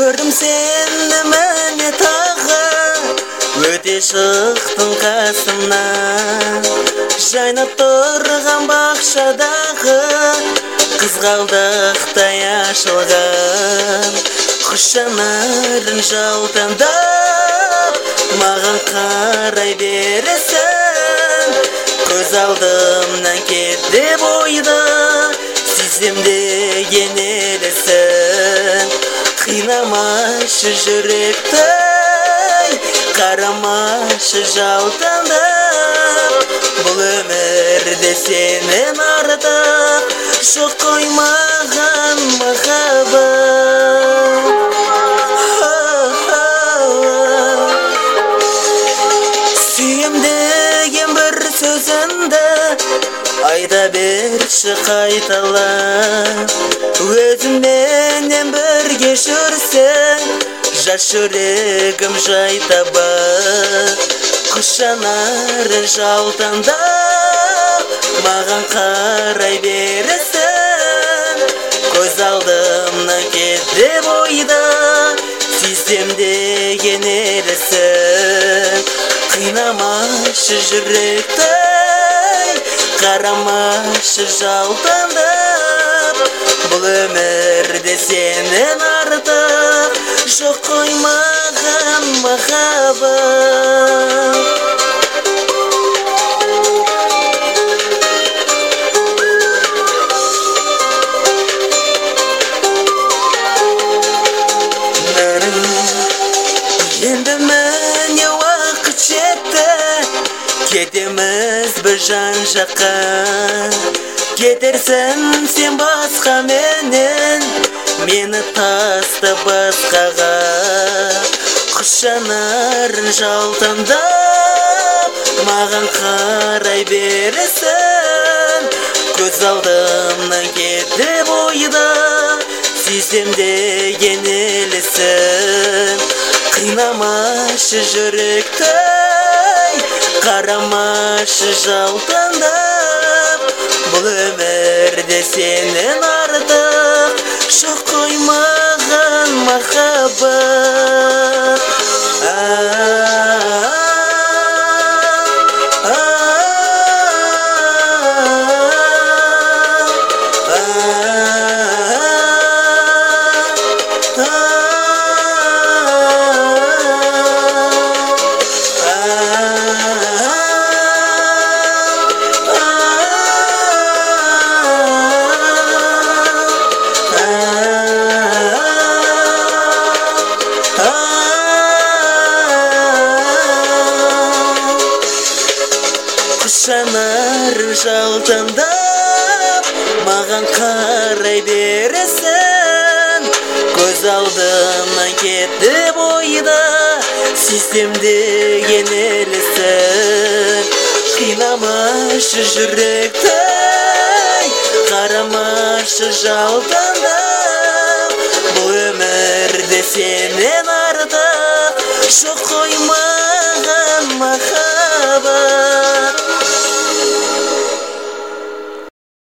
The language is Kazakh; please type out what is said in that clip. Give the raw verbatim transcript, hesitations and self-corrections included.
көрдім сені міне тағы, өте шықтың қасымнан. Жайнап тұрған бақшадағы қызғалдақтай ашылған, құс жанарын жаутаңдап маған қарай бересің. Көз алдымнан кетті бойды, сезімдеген елесің. Қинамашы жүректі, қарамашы жаутаңдап, бұл өмірде сенен артық жоқ қой маған махаббат. Сүйем деген бір сөзіңді айта берші қайталап, өзіңменен бірге жүрсең жас жүрегім жай табар. Құс жанарын жаутаңдап маған қарай бересің. Көз алдымнан кетті бойда, сеземдеген елесің. Қинамашы жүректі, қарамашы жаутаңдап, бұл өмірде сенен артық жоқ қой маған махаббат. Енді міне уақыт жетті, кетеміз бір жан жаққа. Кетерсің сен басқа менен, мені таста басқаға. Құс жанарын жаутаңдап маған қарай бересің. Көз алдымнан кетті бойда, сеземдеген елесің. Қинамашы жүректі, қарамашы жаутаңдап, бұл өмірде сенен артық жоқ қой маған махаббат. Жанарын жаутаңдап маған қарай бересің. Көз алдымнан кетті бойда, сеземдеген елесің. Қинамашы жүректі, қарамашы жаутаңдап, бұл өмірде сенен артық жоқ қой